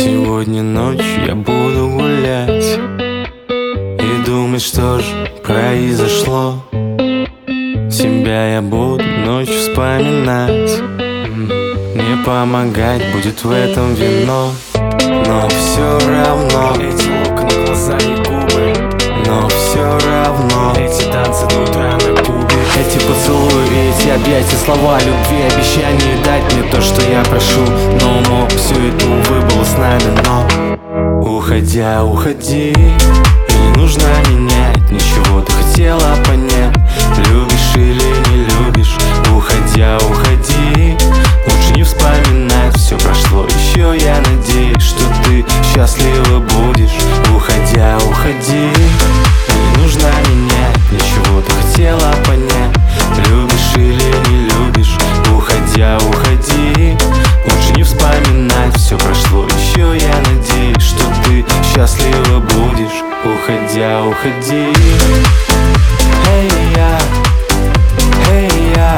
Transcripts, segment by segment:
Сегодня ночью я буду гулять и думать, что же произошло. Себя я буду ночью вспоминать. Не помогать будет в этом вино, но все равно эти локоны, глаза и губы. Но все равно эти танцы до утра на кубе. Эти поцелуи и эти объятия, слова любви, обещания дать мне то, что я прошу. Но мог все это, увы, было с нами, но уходя, уходи. И не нужно менять ничего, ты хотела понять, любишь или не любишь. Уходя, уходи. Лучше не вспоминать, все прошло. Еще я надеюсь, что ты счастлива будешь. Уходя, уходи. Не нужно менять ничего, ты хотела понять, любишь или не любишь. Уходя, уходи. Лучше не вспоминать, все прошло. Еще я надеюсь, что ты счастлива будешь. Уходя, уходи. Эй, я, эй, я.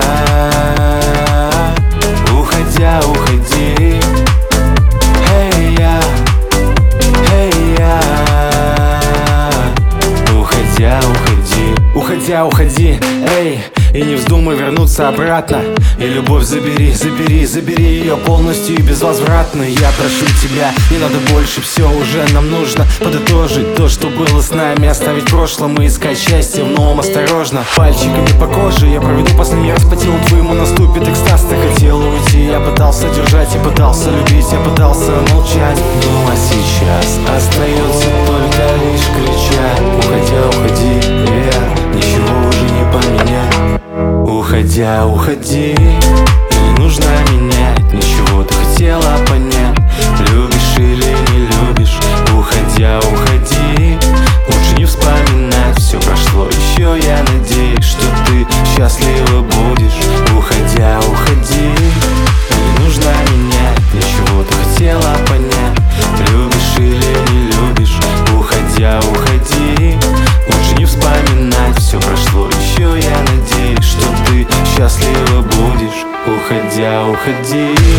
Уходя, уходи. Эй, я, эй, я. Уходя, уходи. Уходя, уходи, эй. И не вздумай вернуться обратно. И любовь забери, забери, забери ее полностью и безвозвратно. Я прошу тебя, не надо больше, все уже нам нужно подытожить то, что было с нами, оставить в прошлом и искать счастье в новом осторожно. Пальчиками по коже я проведу последний раз по телу твоему, наступит экстаз. Ты хотела уйти, я пытался держать, я пытался любить, я пытался молчать. Ну а сейчас остается только лишь кричать. Уходя, уходи, ничего уже не поменять. Уходя, уходи. И не нужно менять ничего, ты хотела понять, любишь или не любишь. Уходя, уходи. Лучше не вспоминать, все прошло. Еще я надеюсь, что ты счастлива будешь. Уходя, уходи. И не нужно менять ничего, ты хотела понять, любишь или не любишь. Уходя, уходи. Лучше не вспоминать, все прошло. Еще я надеюсь, что ты счастлива будешь. Уходя, уходи.